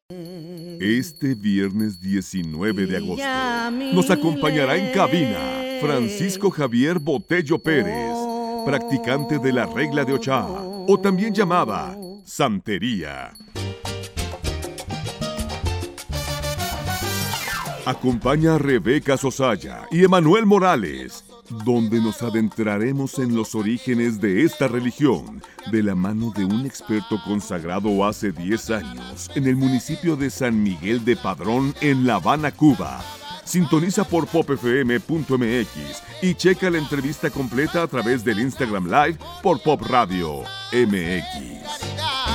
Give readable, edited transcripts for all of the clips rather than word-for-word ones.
Este viernes 19 de agosto nos acompañará en cabina Francisco Javier Botello Pérez, practicante de la regla de Ochá, o también llamada santería. Acompaña a Rebeca Sosaya y Emanuel Morales, donde nos adentraremos en los orígenes de esta religión, de la mano de un experto consagrado hace 10 años, en el municipio de San Miguel de Padrón, en La Habana, Cuba. Sintoniza por popfm.mx y checa la entrevista completa a través del Instagram Live por Pop Radio MX.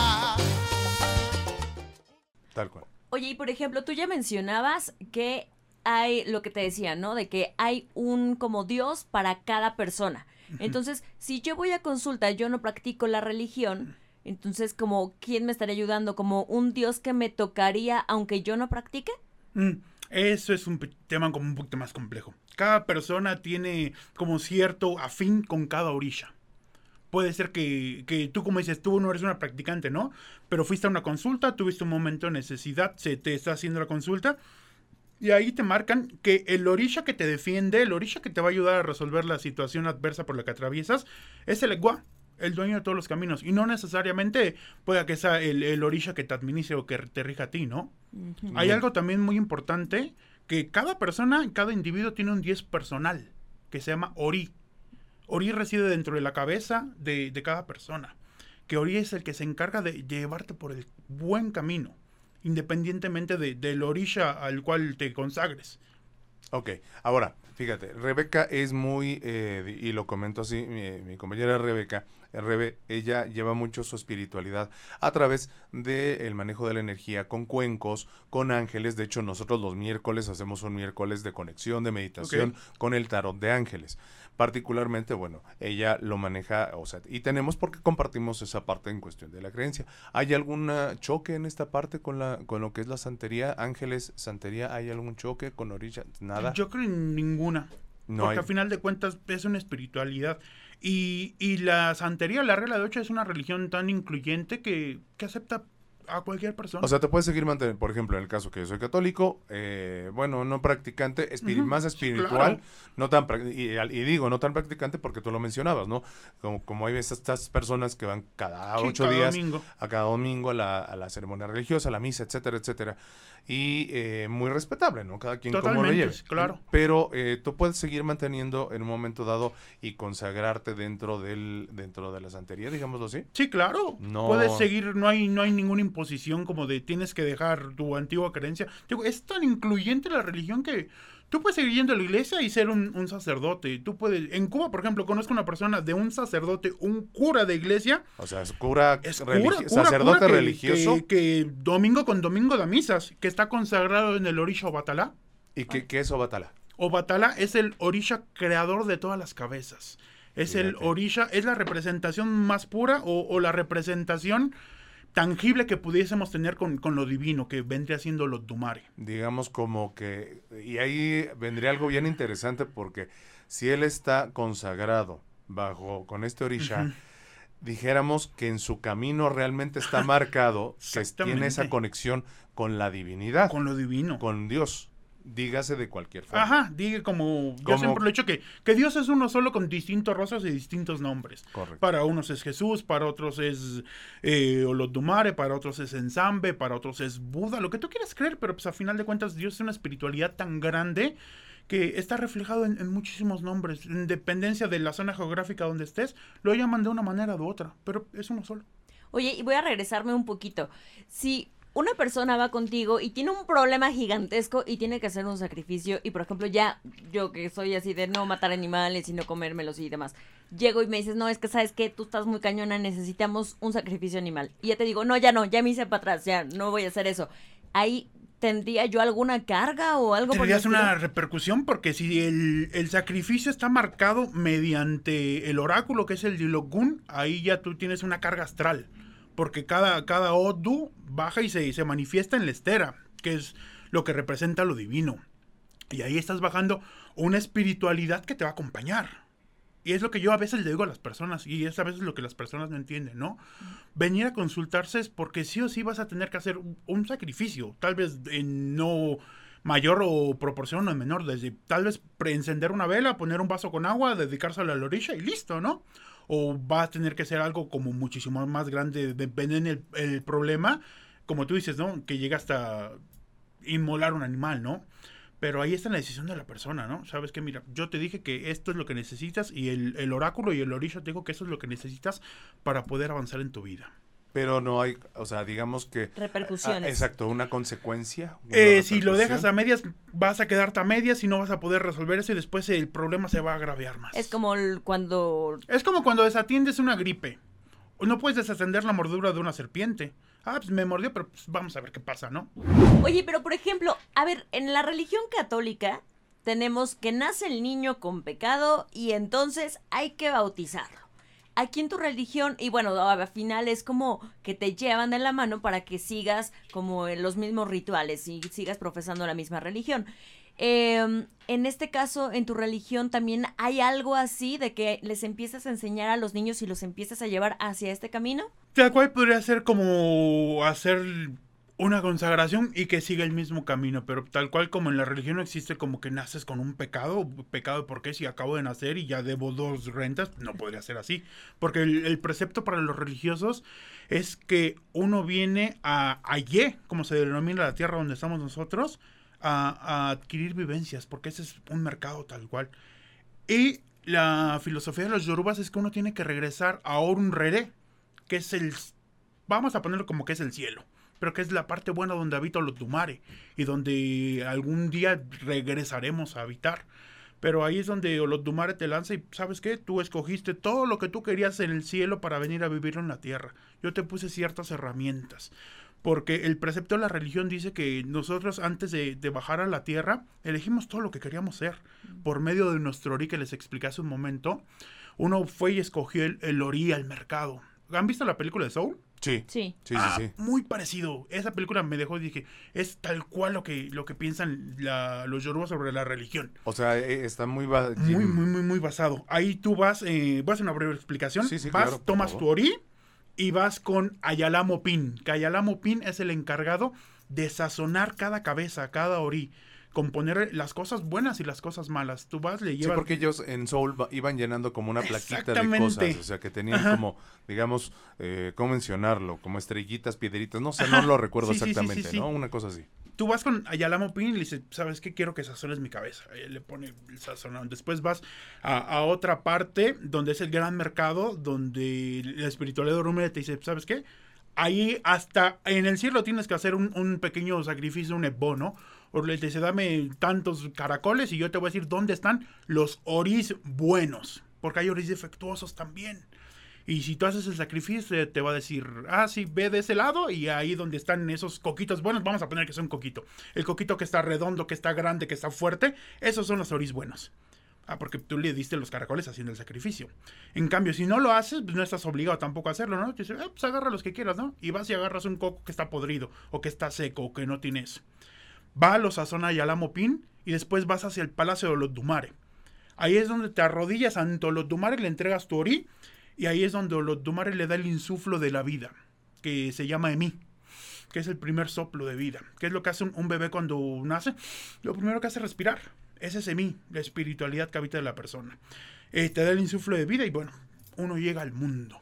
Tal cual. Oye, y por ejemplo, tú ya mencionabas que hay lo que te decía, ¿no? De que hay un como Dios para cada persona. Entonces, si yo voy a consulta, yo no practico la religión, entonces, como, ¿quién me estaría ayudando? ¿Como un Dios que me tocaría aunque yo no practique? Eso es un tema como un poquito más complejo. Cada persona tiene como cierto afín con cada orilla. Puede ser que tú, como dices, tú no eres una practicante, ¿no? Pero fuiste a una consulta, tuviste un momento de necesidad, se te está haciendo la consulta, y ahí te marcan que el orilla que te defiende, el orilla que te va a ayudar a resolver la situación adversa por la que atraviesas, es el Egua, el dueño de todos los caminos. Y no necesariamente pueda que sea el orilla que te administre o que te rija a ti, ¿no? Uh-huh. Hay algo también muy importante, que cada persona, cada individuo tiene un 10 personal, que se llama Ori. Ori reside dentro de la cabeza de cada persona. Que Ori es el que se encarga de llevarte por el buen camino, independientemente del orilla al cual te consagres. Ok, ahora, fíjate, Rebeca es muy, y lo comento así, mi compañera Rebeca, ella lleva mucho su espiritualidad a través del manejo de la energía con cuencos, con ángeles. De hecho, nosotros los miércoles hacemos un miércoles de conexión, de meditación con el tarot de ángeles. Particularmente, bueno, ella lo maneja, o sea, y tenemos porque compartimos esa parte en cuestión de la creencia. ¿Hay algún choque en esta parte con lo que es la santería? Ángeles, santería, ¿hay algún choque con orilla? Nada. Yo creo en ninguna. No porque hay. A final de cuentas es una espiritualidad. Y la santería, la regla de 8, es una religión tan incluyente que acepta a cualquier persona. O sea, te puedes seguir manteniendo, por ejemplo, en el caso que yo soy católico, bueno, no practicante, más espiritual, claro. No tan y digo no tan practicante porque tú lo mencionabas, ¿no? Como hay estas personas que van cada 8 días, a cada domingo a la ceremonia religiosa, a la misa, etcétera, etcétera. Y muy respetable, ¿no? Cada quien como lo lleve. Claro. Pero tú puedes seguir manteniendo en un momento dado y consagrarte dentro de la santería, digámoslo así. Sí, claro. No. Puedes seguir, no hay ninguna imposición como de tienes que dejar tu antigua creencia. Digo, es tan incluyente la religión que tú puedes seguir yendo a la iglesia y ser un sacerdote. Tú puedes, en Cuba, por ejemplo, conozco una persona de un sacerdote, un cura de iglesia. O sea, es sacerdote religioso. Que domingo con domingo da misas, que está consagrado en el orisha Obatalá. ¿Y qué es Obatalá? Obatalá es el orisha creador de todas las cabezas. Es el orisha, es la representación más pura o la representación tangible que pudiésemos tener con lo divino, que vendría siendo lo Dumare. Digamos como que, y ahí vendría algo bien interesante, porque si él está consagrado con este orisha, dijéramos que en su camino realmente está marcado, que tiene esa conexión con la divinidad. Con lo divino. Con Dios. Dígase de cualquier forma. Ajá, diga como yo siempre lo he dicho, que Dios es uno solo con distintos rostros y distintos nombres. Correcto. Para unos es Jesús, para otros es Olodumare, para otros es Ensambe, para otros es Buda, lo que tú quieras creer, pero pues a final de cuentas Dios es una espiritualidad tan grande que está reflejado en muchísimos nombres. En dependencia de la zona geográfica donde estés, lo llaman de una manera u otra, pero es uno solo. Oye, y voy a regresarme un poquito. Si una persona va contigo y tiene un problema gigantesco y tiene que hacer un sacrificio, y por ejemplo ya yo que soy así de no matar animales y no comérmelos y demás, llego y me dices, no, es que sabes que tú estás muy cañona, necesitamos un sacrificio animal, y ya te digo, no, ya me hice para atrás, ya no voy a hacer eso. Ahí ¿tendría yo alguna carga o algo? Tendrías una repercusión, porque si el sacrificio está marcado mediante el oráculo, que es el Dilogun, ahí ya tú tienes una carga astral. Porque cada Odu baja y se manifiesta en la estera, que es lo que representa lo divino. Y ahí estás bajando una espiritualidad que te va a acompañar. Y es lo que yo a veces le digo a las personas, y es a veces lo que las personas no entienden, ¿no? Venir a consultarse es porque sí o sí vas a tener que hacer un sacrificio, tal vez en no mayor o proporción o en menor, desde tal vez encender una vela, poner un vaso con agua, dedicárselo a la orilla y listo, ¿no? O va a tener que ser algo como muchísimo más grande, depende el problema, como tú dices, ¿no? Que llega hasta inmolar un animal, ¿no? Pero ahí está la decisión de la persona, ¿no? Sabes que, mira, yo te dije que esto es lo que necesitas y el oráculo y el orisha te dijo que eso es lo que necesitas para poder avanzar en tu vida. Pero no hay, o sea, digamos que... Repercusiones. Exacto, una consecuencia. Si lo dejas a medias, vas a quedarte a medias y no vas a poder resolver eso y después el problema se va a agravar más. Es como cuando... Es como cuando desatiendes una gripe. No puedes desatender la mordedura de una serpiente. Pues me mordió, pero pues vamos a ver qué pasa, ¿no? Oye, pero por ejemplo, a ver, en la religión católica tenemos que nace el niño con pecado y entonces hay que bautizarlo. Aquí en tu religión, y bueno, al final es como que te llevan de la mano para que sigas como en los mismos rituales y sigas profesando la misma religión. En este caso, en tu religión también hay algo así de que les empiezas a enseñar a los niños y los empiezas a llevar hacia este camino. Tal cual podría ser como hacer una consagración y que siga el mismo camino, pero tal cual como en la religión no existe como que naces con un pecado de por qué si acabo de nacer y ya debo 2 rentas, no podría ser así, porque el precepto para los religiosos es que uno viene a Ye, como se denomina la tierra donde estamos nosotros, a adquirir vivencias, porque ese es un mercado tal cual. Y la filosofía de los yorubas es que uno tiene que regresar a Orun Rere, que es vamos a ponerlo como que es el cielo, pero que es la parte buena donde habita Olodumare y donde algún día regresaremos a habitar. Pero ahí es donde Olodumare te lanza y ¿sabes qué? Tú escogiste todo lo que tú querías en el cielo para venir a vivir en la tierra. Yo te puse ciertas herramientas. Porque el precepto de la religión dice que nosotros antes de bajar a la tierra elegimos todo lo que queríamos ser. Por medio de nuestro Ori que les expliqué hace un momento, uno fue y escogió el Ori al mercado. ¿Han visto la película de Soul? Sí. Sí. Sí. Muy parecido. Esa película me dejó y dije, es tal cual lo que piensan los yorubas sobre la religión. O sea, está muy... Muy basado. Ahí tú vas, voy a hacer una breve explicación. Sí, vas, claro, tomas tu Ori y vas con Ayalamo Pin, que Ayalamo Pin es el encargado de sazonar cada cabeza, cada Ori, componer las cosas buenas y las cosas malas. Tú vas, le llevas... Sí, porque ellos en Soul iban llenando como una plaquita de Exactamente. cosas, o sea, que tenían como, digamos, ¿cómo mencionarlo? Como estrellitas, piedritas, no sé, no lo recuerdo Sí. exactamente, ¿no? Una cosa así. Tú vas con Ayalamo Pin y le dices, ¿sabes qué? Quiero que sazones mi cabeza. Él le pone el sazonado. Después vas a otra parte donde es el gran mercado, donde la espiritualidad de Orumere te dice, ¿sabes qué? Ahí hasta en el cielo tienes que hacer un pequeño sacrificio, un ebó, ¿no? O le dice, dame tantos caracoles y yo te voy a decir dónde están los oris buenos. Porque hay oris defectuosos también. Y si tú haces el sacrificio, te va a decir, sí, ve de ese lado y ahí donde están esos coquitos buenos, vamos a poner que es un coquito. El coquito que está redondo, que está grande, que está fuerte, esos son los oris buenos. Porque tú le diste los caracoles haciendo el sacrificio. En cambio, si no lo haces, pues no estás obligado tampoco a hacerlo, ¿no? Te dices, pues agarra los que quieras, ¿no? Y vas y agarras un coco que está podrido, o que está seco, o que no tienes. Va a los sazona Ayalamo Pin y después vas hacia el palacio de Olodumare. Ahí es donde te arrodillas ante Olodumare, le entregas tu Ori. Y ahí es donde Olodumare le da el insuflo de la vida, que se llama Emi, que es el primer soplo de vida. ¿Qué es lo que hace un bebé cuando nace? Lo primero que hace es respirar. Ese es Emi, la espiritualidad que habita de la persona. Te da el insuflo de vida y bueno, uno llega al mundo.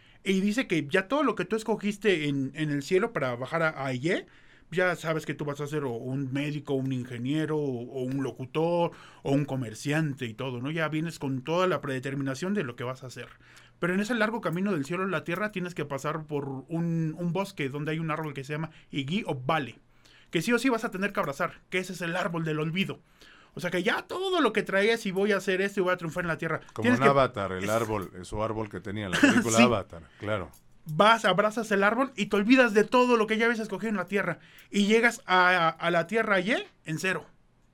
Y dice que ya todo lo que tú escogiste en el cielo para bajar a Ye, ya sabes que tú vas a ser o un médico, un ingeniero, o un locutor, o un comerciante y todo, ¿no? Ya vienes con toda la predeterminación de lo que vas a hacer. Pero en ese largo camino del cielo a la tierra tienes que pasar por un bosque donde hay un árbol que se llama Igi o Vale, que sí o sí vas a tener que abrazar, que ese es el árbol del olvido. O sea que ya todo lo que traías y voy a hacer esto y voy a triunfar en la tierra. Como en Avatar, el árbol, su árbol que tenía en la película. Sí. Avatar, claro. Vas, abrazas el árbol y te olvidas de todo lo que ya habías escogido en la tierra. Y llegas a la tierra Y en cero,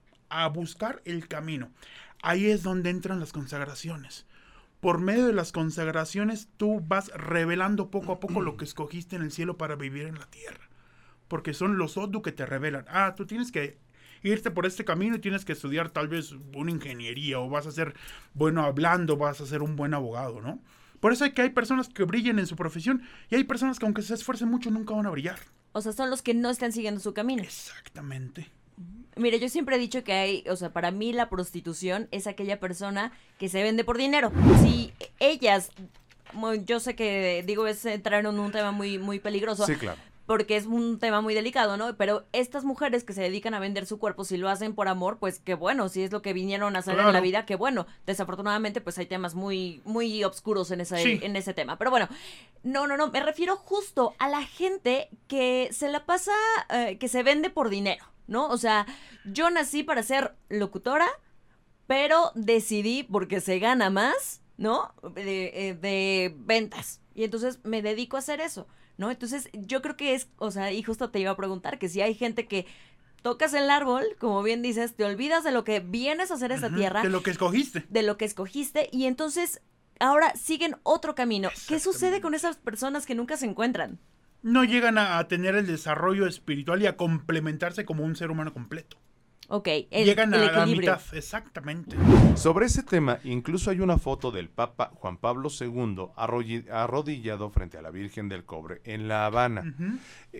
a buscar el camino. Ahí es donde entran las consagraciones. Por medio de las consagraciones tú vas revelando poco a poco lo que escogiste en el cielo para vivir en la tierra. Porque son los Odu que te revelan. Tú tienes que irte por este camino y tienes que estudiar tal vez una ingeniería o vas a ser bueno hablando, vas a ser un buen abogado, ¿no? Por eso hay personas que brillen en su profesión y hay personas que aunque se esfuercen mucho nunca van a brillar. O sea, son los que no están siguiendo su camino. Exactamente. Mire, yo siempre he dicho que hay, o sea, para mí la prostitución es aquella persona que se vende por dinero. Si ellas, yo sé que, digo, es entrar en un tema muy, muy peligroso. Sí, claro. Porque es un tema muy delicado, ¿no? Pero estas mujeres que se dedican a vender su cuerpo, si lo hacen por amor, pues qué bueno. Si es lo que vinieron a hacer en la vida, qué bueno. Desafortunadamente, pues hay temas muy, muy oscuros en ese tema. Pero bueno, no. Me refiero justo a la gente que se la pasa, que se vende por dinero, ¿no? O sea, yo nací para ser locutora, pero decidí, porque se gana más, ¿no? De ventas. Y entonces me dedico a hacer eso, ¿no? Entonces yo creo que es, o sea, y justo te iba a preguntar que si hay gente que tocas el árbol, como bien dices, te olvidas de lo que vienes a hacer esta tierra. De lo que escogiste. De lo que escogiste y entonces ahora siguen otro camino. ¿Qué sucede con esas personas que nunca se encuentran? No llegan a tener el desarrollo espiritual y a complementarse como un ser humano completo. Ok, llegan el a la equilibrio. mitad, exactamente. Sobre ese tema, incluso hay una foto del Papa Juan Pablo II arrodillado frente a la Virgen del Cobre en La Habana. Uh-huh.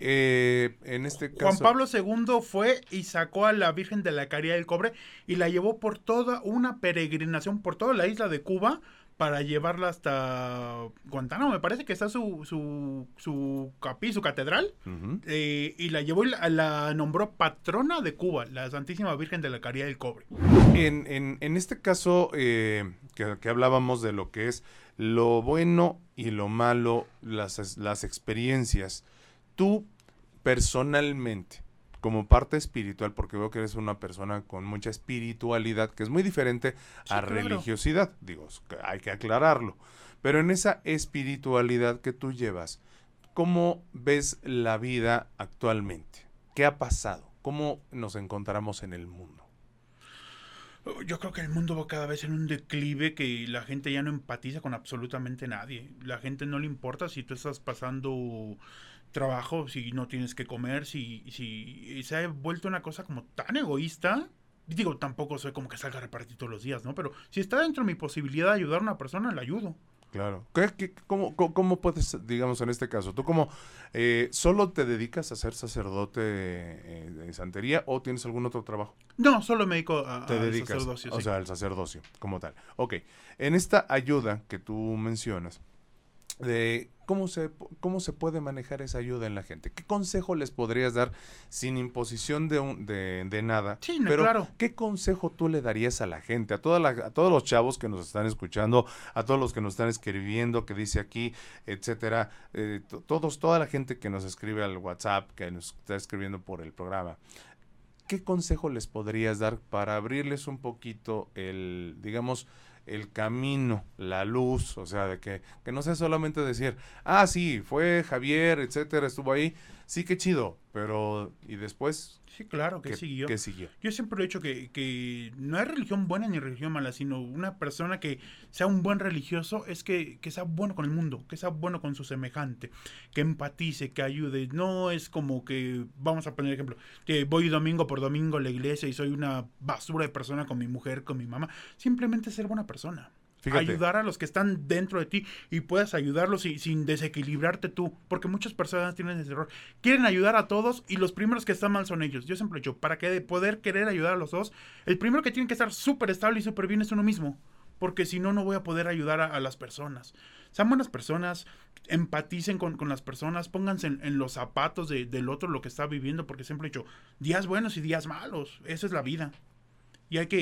En este caso... Juan Pablo II fue y sacó a la Virgen de la Caridad del Cobre y la llevó por toda una peregrinación, por toda la isla de Cuba, para llevarla hasta Guantánamo, me parece que está su catedral, Uh-huh. Y la llevó y la nombró patrona de Cuba, la Santísima Virgen de la Caridad del Cobre. En este caso, que hablábamos de lo que es lo bueno y lo malo, las experiencias, tú personalmente, como parte espiritual, porque veo que eres una persona con mucha espiritualidad, que es muy diferente a claro. religiosidad, digo, hay que aclararlo, pero en esa espiritualidad que tú llevas, ¿cómo ves la vida actualmente? ¿Qué ha pasado? ¿Cómo nos encontramos en el mundo? Yo creo que el mundo va cada vez en un declive, que la gente ya no empatiza con absolutamente nadie. La gente no le importa si tú estás pasando trabajo, si no tienes que comer, si se ha vuelto una cosa como tan egoísta. Digo, tampoco soy como que salga a repartir todos los días, ¿no? Pero si está dentro de mi posibilidad de ayudar a una persona, la ayudo. Claro. ¿Cómo puedes, digamos, en este caso, tú como solo te dedicas a ser sacerdote de santería o tienes algún otro trabajo? No, solo me dedico al sacerdocio. O sí. sea, al sacerdocio como tal. Ok. En esta ayuda que tú mencionas, de cómo se puede manejar esa ayuda en la gente. ¿Qué consejo les podrías dar sin imposición de nada? Sí, no, pero claro. ¿qué consejo tú le darías a la gente, a todos los chavos que nos están escuchando, a todos los que nos están escribiendo, que dice aquí, etcétera, toda la gente que nos escribe al WhatsApp, que nos está escribiendo por el programa? ¿Qué consejo les podrías dar para abrirles un poquito el camino, la luz, o sea, de que no sea solamente decir, sí, fue Javier, etcétera, estuvo ahí, sí, qué chido, pero, ¿y después? Sí, claro, ¿qué siguió? ¿Qué siguió? Yo siempre he dicho que no hay religión buena ni religión mala, sino una persona que sea un buen religioso es que sea bueno con el mundo, que sea bueno con su semejante, que empatice, que ayude. No es como que, vamos a poner ejemplo, que voy domingo por domingo a la iglesia y soy una basura de persona con mi mujer, con mi mamá. Simplemente ser buena persona. Fíjate. Ayudar a los que están dentro de ti y puedas ayudarlos sin desequilibrarte tú, porque muchas personas tienen ese error, quieren ayudar a todos y los primeros que están mal son ellos. Yo siempre he dicho, para poder querer ayudar a los dos, el primero que tiene que estar súper estable y súper bien es uno mismo, porque si no, no voy a poder ayudar a las personas. Sean buenas personas, empaticen con las personas, pónganse en los zapatos del otro, lo que está viviendo, porque siempre he dicho, días buenos y días malos, esa es la vida. Y hay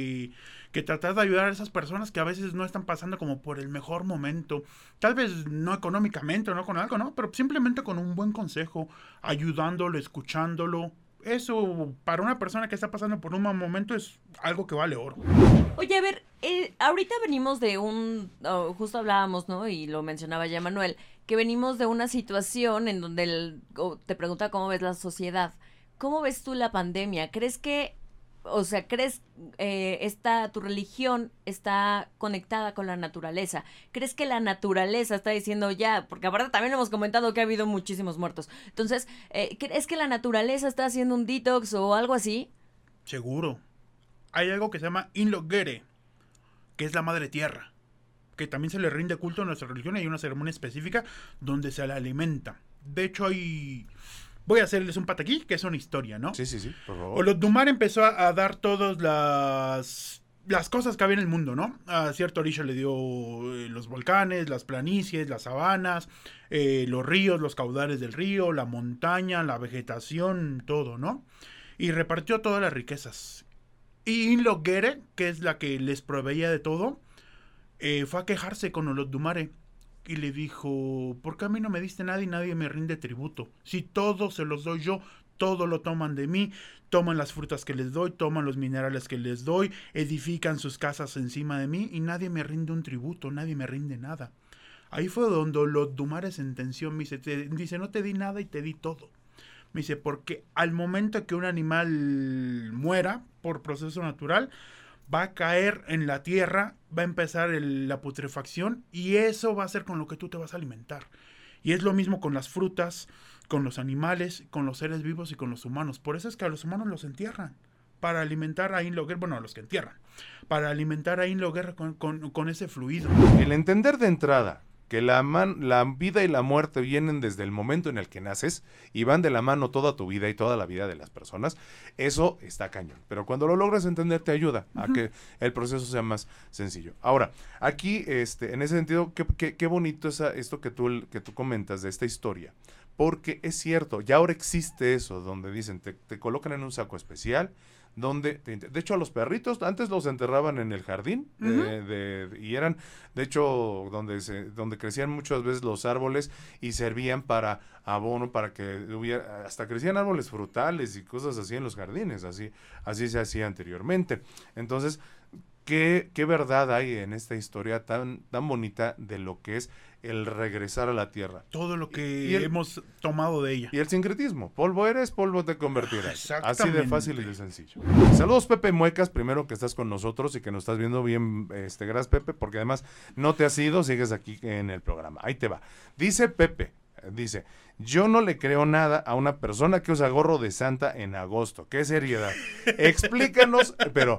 que tratar de ayudar a esas personas que a veces no están pasando como por el mejor momento. Tal vez no económicamente o no con algo, ¿no? Pero simplemente con un buen consejo, ayudándolo, escuchándolo. Eso para una persona que está pasando por un mal momento es algo que vale oro. Oye, a ver, ahorita venimos de justo hablábamos, ¿no? Y lo mencionaba ya Manuel, que venimos de una situación en donde te preguntaba cómo ves la sociedad. ¿Cómo ves tú la pandemia? ¿Crees que tu religión está conectada con la naturaleza? ¿Crees que la naturaleza está diciendo ya, porque aparte también hemos comentado que ha habido muchísimos muertos? Entonces, ¿crees que la naturaleza está haciendo un detox o algo así? Seguro. Hay algo que se llama Inlogere, que es la madre tierra, que también se le rinde culto en nuestra religión. Hay una ceremonia específica donde se la alimenta. De hecho, voy a hacerles un pataquí, que es una historia, ¿no? Sí, por favor. Olodumare empezó a dar todas las cosas que había en el mundo, ¿no? A cierto orisha le dio los volcanes, las planicies, las sabanas, los ríos, los caudales del río, la montaña, la vegetación, todo, ¿no? Y repartió todas las riquezas. Y Inlogere, que es la que les proveía de todo, fue a quejarse con Olodumare y le dijo: ¿por qué a mí no me diste nada y nadie me rinde tributo? Si todo se los doy yo, todo lo toman de mí, toman las frutas que les doy, toman los minerales que les doy, edifican sus casas encima de mí y nadie me rinde un tributo, nadie me rinde nada. Ahí fue donde Olodumare sentenció, me dice, no te di nada y te di todo. Me dice, porque al momento que un animal muera por proceso natural, va a caer en la tierra, va a empezar la putrefacción y eso va a ser con lo que tú te vas a alimentar. Y es lo mismo con las frutas, con los animales, con los seres vivos y con los humanos. Por eso es que a los humanos los entierran, para alimentar a Inlogere, bueno, a los que entierran, para alimentar a Inlogere con ese fluido. El entender de entrada que la vida y la muerte vienen desde el momento en el que naces y van de la mano toda tu vida y toda la vida de las personas, eso está cañón. Pero cuando lo logras entender te ayuda a que el proceso sea más sencillo. Ahora, aquí, en ese sentido, qué bonito es esto que tú comentas de esta historia. Porque es cierto, ya ahora existe eso, donde dicen, te colocan en un saco especial, donde, de hecho, a los perritos antes los enterraban en el jardín, y eran, de hecho, donde crecían muchas veces los árboles y servían para abono, para que hubiera, hasta crecían árboles frutales y cosas así en los jardines, así se hacía anteriormente. Entonces, ¿qué verdad hay en esta historia tan bonita de lo que es el regresar a la tierra? Todo lo que hemos tomado de ella. Y el sincretismo. Polvo eres, polvo te convertirás. Exactamente. Así de fácil y de sencillo. Saludos, Pepe Muecas, primero que estás con nosotros y que nos estás viendo bien. Gracias, Pepe, porque además no te has ido, sigues aquí en el programa. Ahí te va. Dice Pepe, yo no le creo nada a una persona que usa gorro de Santa en agosto. ¡Qué seriedad! Explícanos, pero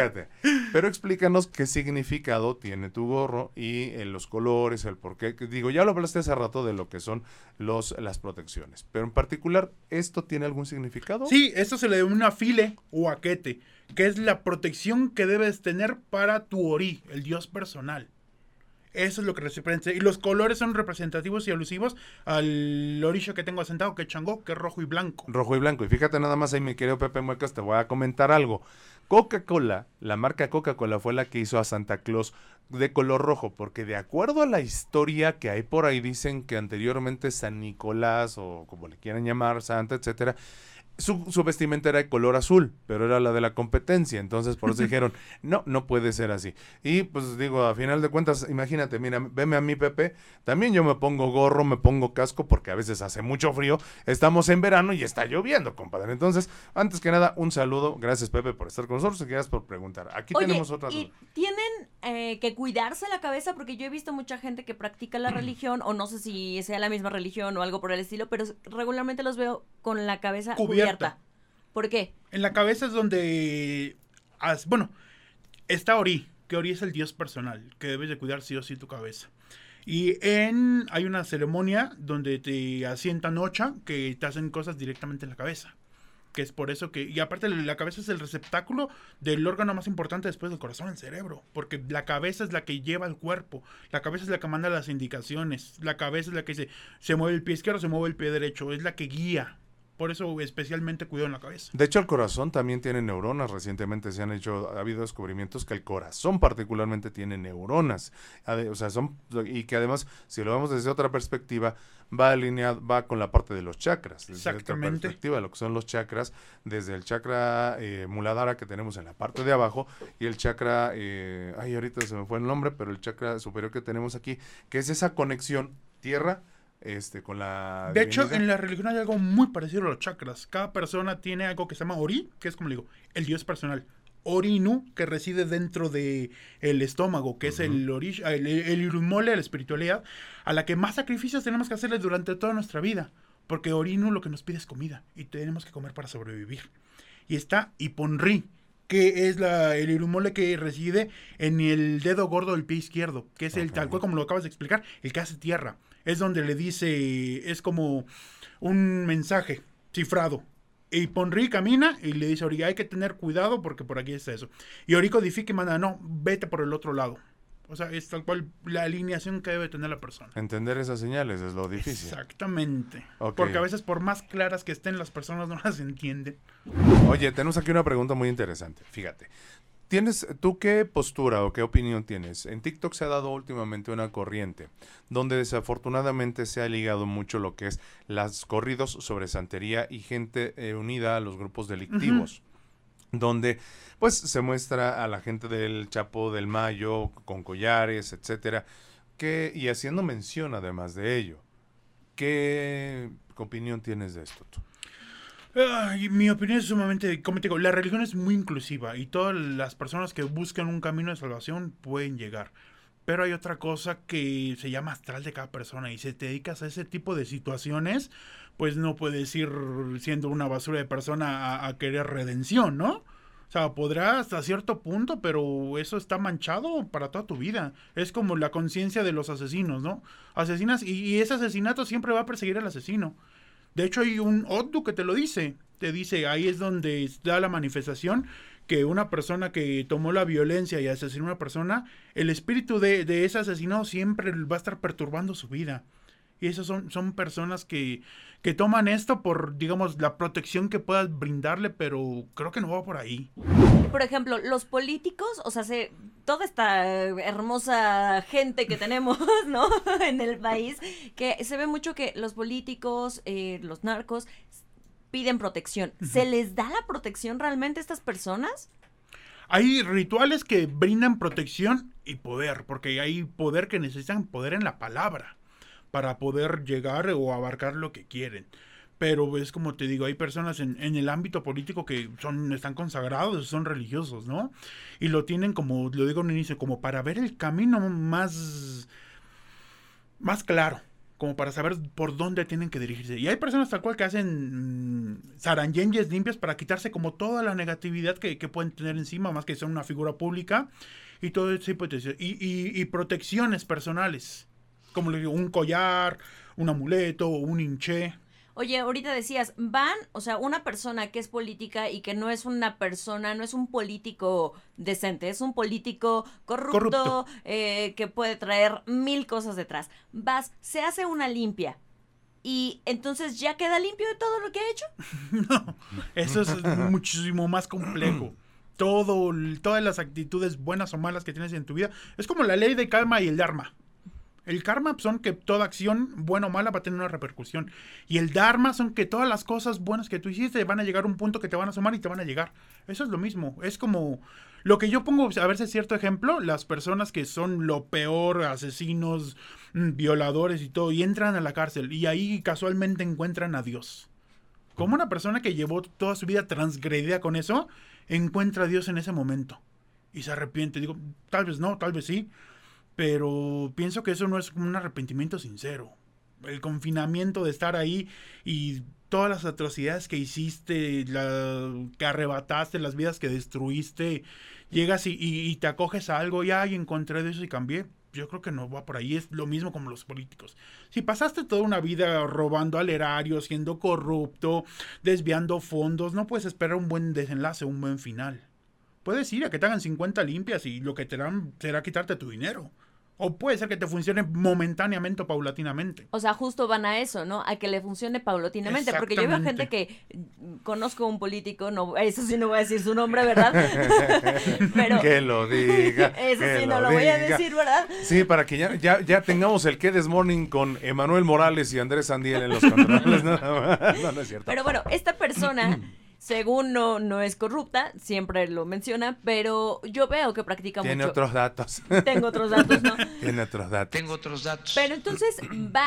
explícanos qué significado tiene tu gorro y los colores, el por qué. Digo, ya lo hablaste hace rato de lo que son las protecciones, pero en particular, ¿esto tiene algún significado? Sí, esto se le denomina file o aquete, que es la protección que debes tener para tu Ori, el dios personal. Eso es lo que representa. Y los colores son representativos y alusivos al orisha que tengo asentado, que es Changó, que es rojo y blanco. Rojo y blanco. Y fíjate nada más ahí, mi querido Pepe Muecas, te voy a comentar algo. Coca-Cola, la marca Coca-Cola fue la que hizo a Santa Claus de color rojo, porque de acuerdo a la historia que hay por ahí, dicen que anteriormente San Nicolás, o como le quieran llamar, Santa, etcétera, su vestimenta era de color azul, pero era la de la competencia, entonces por eso dijeron, no puede ser así. Y pues digo, a final de cuentas, imagínate, mira, veme a mí, Pepe, también yo me pongo gorro, me pongo casco, porque a veces hace mucho frío, estamos en verano y está lloviendo, compadre. Entonces, antes que nada, un saludo, gracias, Pepe, por estar con nosotros y gracias por preguntar. Aquí tenemos otra duda. ¿Y tienen que cuidarse la cabeza? Porque yo he visto mucha gente que practica la religión, o no sé si sea la misma religión o algo por el estilo, pero regularmente los veo con la cabeza cubierta. ¿Por qué? En la cabeza es donde, está Ori, que Ori es el dios personal, que debes de cuidar sí o sí tu cabeza. Y hay una ceremonia donde te asientan ocha, que te hacen cosas directamente en la cabeza. Que es por eso y aparte la cabeza es el receptáculo del órgano más importante después del corazón, el cerebro. Porque la cabeza es la que lleva el cuerpo. La cabeza es la que manda las indicaciones. La cabeza es la que dice, se mueve el pie izquierdo, se mueve el pie derecho. Es la que guía. Por eso especialmente cuidado en la cabeza. De hecho, el corazón también tiene neuronas. Recientemente ha habido descubrimientos que el corazón particularmente tiene neuronas. O sea, y que además, si lo vemos desde otra perspectiva, va con la parte de los chakras. Desde Exactamente. otra perspectiva, lo que son los chakras, desde el chakra Muladhara que tenemos en la parte de abajo y el chakra, ahorita se me fue el nombre, pero el chakra superior que tenemos aquí, que es esa conexión tierra, con la de hecho, divinidad. en la religión hay algo muy parecido a los chakras. Cada persona tiene algo que se llama Ori, que es como le digo, el dios personal. Orinu, que reside dentro de el estómago, que es el Irunmole, la espiritualidad, a la que más sacrificios tenemos que hacerle durante toda nuestra vida. Porque Orinu lo que nos pide es comida, y tenemos que comer para sobrevivir. y está Iponri, que es el irumole que reside en el dedo gordo del pie izquierdo, que es el tal cual como lo acabas de explicar, el que hace tierra. Es donde le dice, es como un mensaje cifrado. Y Ponri camina y le dice a Ori, hay que tener cuidado porque por aquí está eso. Y Ori codifica y manda, no, vete por el otro lado. O sea, es tal cual la alineación que debe tener la persona. Entender esas señales es lo difícil. Exactamente. Ok. Porque a veces por más claras que estén, las personas no las entienden. Oye, tenemos aquí una pregunta muy interesante. Fíjate, ¿tú qué postura o qué opinión tienes? En TikTok se ha dado últimamente una corriente donde desafortunadamente se ha ligado mucho lo que es los corridos sobre santería y gente unida a los grupos delictivos. Donde pues se muestra a la gente del Chapo del Mayo con collares, etcétera, y haciendo mención además de ello. ¿Qué opinión tienes de esto tú? Mi opinión es sumamente, como te digo, la religión es muy inclusiva y todas las personas que buscan un camino de salvación pueden llegar. Pero hay otra cosa que se llama astral de cada persona y si te dedicas a ese tipo de situaciones, pues no puedes ir siendo una basura de persona a querer redención, ¿no? O sea, podrá hasta cierto punto, pero eso está manchado para toda tu vida. Es como la conciencia de los asesinos, ¿no? Asesinas y ese asesinato siempre va a perseguir al asesino. De hecho, hay un Odu que te lo dice. Te dice, ahí es donde da la manifestación que una persona que tomó la violencia y asesinó a una persona, el espíritu de ese asesino siempre va a estar perturbando su vida. Y esas son personas que toman esto por, digamos, la protección que puedas brindarle, pero creo que no va por ahí. Por ejemplo, los políticos, o sea, toda esta hermosa gente que tenemos, ¿no? En el país, que se ve mucho que los políticos, los narcos, piden protección. ¿Se les da la protección realmente a estas personas? Hay rituales que brindan protección y poder, porque hay poder que necesitan poder en la palabra para poder llegar o abarcar lo que quieren. Pero es como te digo, hay personas en el ámbito político que están consagrados, son religiosos, ¿no? Y lo tienen como, lo digo en un inicio, como para ver el camino más claro, como para saber por dónde tienen que dirigirse. Y hay personas tal cual que hacen zaranyenjes limpias para quitarse como toda la negatividad que pueden tener encima, más que son una figura pública, y todo ese tipo de... Y protecciones personales, como le digo, un collar, un amuleto, un hinché. Oye, ahorita decías, o sea, una persona que es política y que no es una persona, no es un político decente, es un político corrupto. Que puede traer 1000 cosas detrás. Se hace una limpia y entonces ya queda limpio de todo lo que ha hecho. No, eso es muchísimo más complejo. Todas las actitudes buenas o malas que tienes en tu vida, es como la ley de karma y el dharma. El karma son que toda acción, buena o mala, va a tener una repercusión. Y el dharma son que todas las cosas buenas que tú hiciste van a llegar a un punto que te van a sumar y te van a llegar. Eso es lo mismo. Es como lo que yo pongo, a ver si es cierto ejemplo, las personas que son lo peor, asesinos, violadores y todo, y entran a la cárcel y ahí casualmente encuentran a Dios. Como una persona que llevó toda su vida transgredida con eso, encuentra a Dios en ese momento. Y se arrepiente. Digo, tal vez no, tal vez sí. Pero pienso que eso no es un arrepentimiento sincero. El confinamiento de estar ahí y todas las atrocidades que hiciste, que arrebataste, las vidas que destruiste, llegas y te acoges a algo y encontré de eso y cambié. Yo creo que no va por ahí, es lo mismo como los políticos. Si pasaste toda una vida robando al erario, siendo corrupto, desviando fondos, no puedes esperar un buen desenlace, un buen final. Puedes ir a que te hagan 50 limpias y lo que te dan será quitarte tu dinero. O puede ser que te funcione momentáneamente o paulatinamente. O sea, justo van a eso, ¿no? A que le funcione paulatinamente. Porque yo veo gente que conozco un político, no, eso sí no voy a decir su nombre, ¿verdad? Pero que lo diga. Eso sí no lo voy a decir, ¿verdad? Sí, para que ya tengamos el Qué This Morning con Emanuel Morales y Andrés Sandiel en los controles. No es cierto. Pero bueno, esta persona... Según no es corrupta, siempre lo menciona, pero yo veo que practica mucho. Tiene otros datos. Tengo otros datos, ¿no? Tiene otros datos. Tengo otros datos. Pero entonces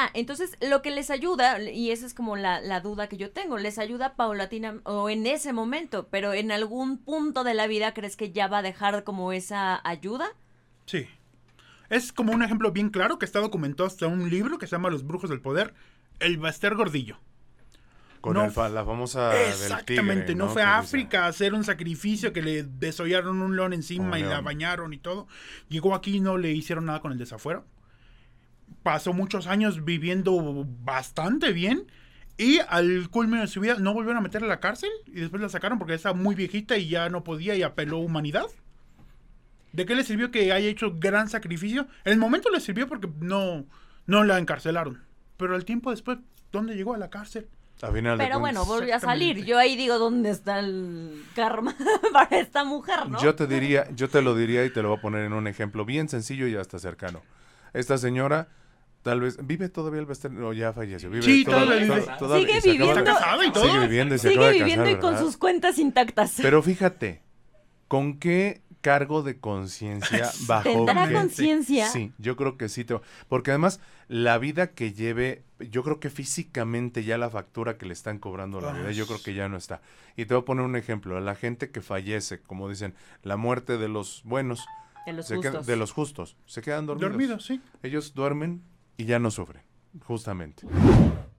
lo que les ayuda, y esa es como la duda que yo tengo, les ayuda paulatina o en ese momento, pero en algún punto de la vida, ¿crees que ya va a dejar como esa ayuda? Sí. Es como un ejemplo bien claro que está documentado hasta un libro que se llama Los Brujos del Poder, el Baster Gordillo. Con No, la famosa del exactamente, tigre, no fue Que a dice, África a hacer un sacrificio que le desollaron un león encima Un y la león. bañaron y todo. Llegó aquí y no le hicieron nada con el desafuero. Pasó muchos años viviendo bastante bien y al culmino de su vida no volvieron a meterla a la cárcel y después la sacaron porque estaba muy viejita y ya no podía y apeló a humanidad. ¿De qué le sirvió que haya hecho gran sacrificio? En el momento le sirvió porque no la encarcelaron. Pero al tiempo después, ¿dónde llegó? A la cárcel. A final de Pero bueno, cuentas, volvió a salir. Exactamente. Yo ahí digo, ¿dónde está el karma para esta mujer, no? yo te lo diría y te lo voy a poner en un ejemplo bien sencillo y hasta cercano. Esta señora tal vez vive todavía el Bester, o ya falleció. Vive Sí, todavía todavía vive. y Sigue se acaba de- viviendo. Está casada y todo. Sigue viviendo y se Sigue acaba de viviendo casar, y con ¿verdad? sus cuentas intactas. Pero fíjate, ¿con qué cargo de conciencia bajo ¿Tendrá qué? conciencia? Sí, yo creo que sí. Porque además, la vida que lleve, yo creo que físicamente ya la factura que le están cobrando a la vida, yo creo que ya no está. Y te voy a poner un ejemplo. A la gente que fallece, como dicen, la muerte de los buenos, De los de justos. los justos, se quedan dormidos. Dormido, sí. Ellos duermen y ya no sufren, justamente.